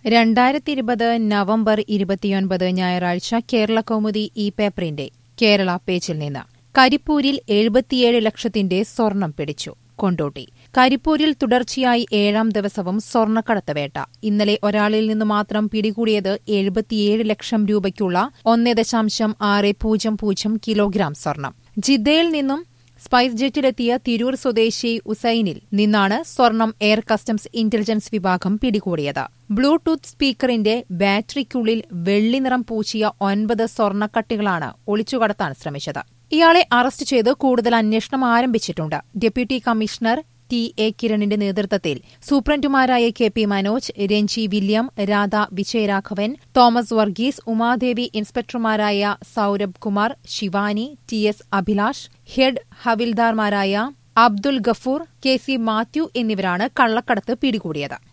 2020 November 29 ഞായറാഴ്ച കേരളകൗമുദി ഈ പേപ്പറിന്റെ കേരള പേജിൽ നിന്ന് കരിപ്പൂരിൽ 77 ലക്ഷത്തിന്റെ സ്വർണം പിടിച്ചു. കൊണ്ടോട്ടി കരിപ്പൂരിൽ തുടർച്ചയായി 7ാം ദിവസവും സ്വർണ്ണക്കടത്ത് വേട്ട. ഇന്നലെ ഒരാളിൽ നിന്ന് മാത്രം പിടികൂടിയത് 77 ലക്ഷം രൂപയ്ക്കുള്ള 1.600 കിലോഗ്രാം സ്വർണം. ജിദ്ദയിൽ നിന്നും സ്പൈസ് ജെറ്റിലെത്തിയ തിരൂർ സ്വദേശി ഉസൈനിൽ നിന്നാണ് സ്വർണം എയർ കസ്റ്റംസ് ഇന്റലിജൻസ് വിഭാഗം പിടികൂടിയത്. ബ്ലൂടൂത്ത് സ്പീക്കറിന്റെ ബാറ്ററിക്കുള്ളിൽ വെള്ളി നിറം പൂശിയ 9 സ്വർണ്ണക്കട്ടികളാണ് ഒളിച്ചുകടത്താൻ ശ്രമിച്ചത്. ഇയാളെ അറസ്റ്റ് ചെയ്ത് കൂടുതൽ അന്വേഷണം ആരംഭിച്ചിട്ടുണ്ട്. Deputy commissioner T A. കിരണിന്റെ നേതൃത്വത്തിൽ സൂപ്രണ്ടുമാരായ K P. Manoj, Ranji William, Radha Vijayaraghavan, Thomas Varghese, Umadevi, ഇൻസ്പെക്ടർമാരായ സൌരഭ് കുമാർ, ശിവാനി, ടി.എസ്. അഭിലാഷ്, ഹെഡ് ഹവിൽദാർമാരായ അബ്ദുൽ ഗഫൂർ, കെ.സി. മാത്യു എന്നിവരാണ് കള്ളക്കടത്ത് പിടികൂടിയത്.